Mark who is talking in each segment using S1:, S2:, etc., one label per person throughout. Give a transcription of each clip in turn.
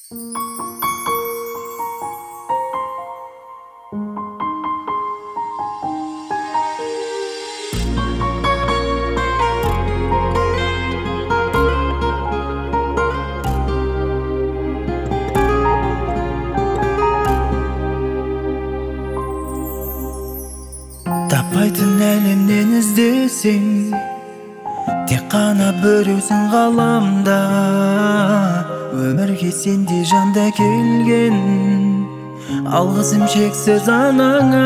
S1: Таппайтын әлемнен іздесең, тек қана біреусің ғаламда. Өмірге сендей жанда келген, алғысым шексіз анаңа.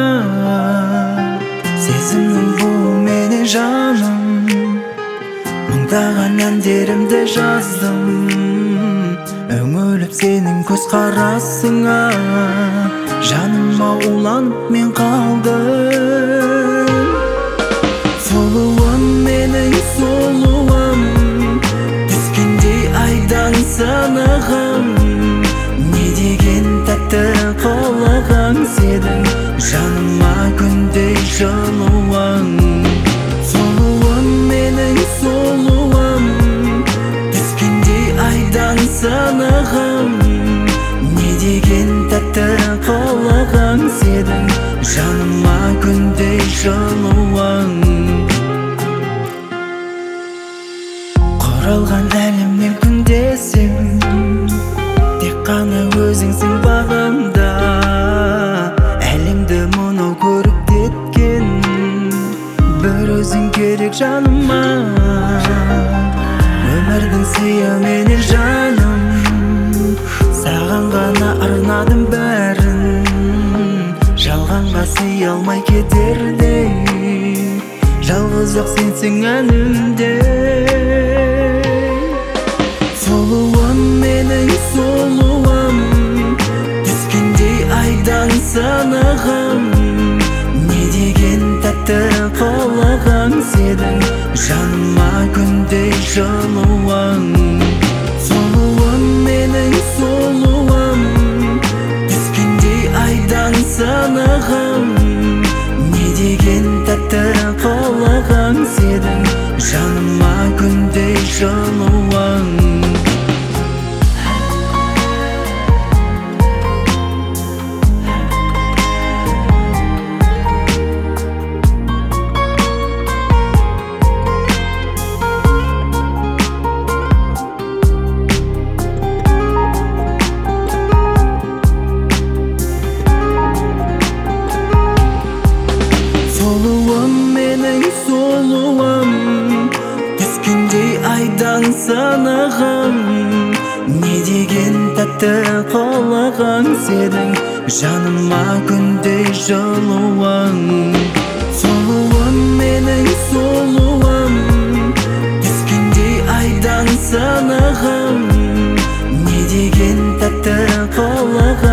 S1: Сезімнің буы менен жаным, мыңдаған әндерімді жаздым. Үңіліп сенің көз қарасыңа, жаныма уланып мен қалдым. Сұлуым менің сұлуым, түскендей айдан сынығым. Не деген тәтті қылығың сенің, жаныма күндей жылуың. Сұлуым менің сұлуым, түскендей айдан сынығым. Не деген тәтті қылығың сенің, жаныма күндей жылуың. Құралған әлемнен күндесің, тек қана өзіңсің бағымда. Әлемді мұнау көріп кеткен, бір өзің керек жаныма. Өмірдің сыйы менен жаным, саған ғана арнадым бәрін. Жалғанға сый алмай кетердей, жалғыз ақ сенсің әнімде. Сұлуым менің сұлуым, түскендей айдан сынығым. Не деген тәтті қылығың сенің, жаныма күндей жылуың. Сұлуым менің сұлуым, түскендей айдан сынығым. Не деген тәтті қылығың сенің, жаныма күндей жылуың. Сұлуым менің сұлуым, түскендей айдан сынығым. Не деген тәтті қылығың сенің, жаныма күндей жылуың. Сұлуым менің сұлуым, түскендей айдан сынығым. Не деген тәтті қылығың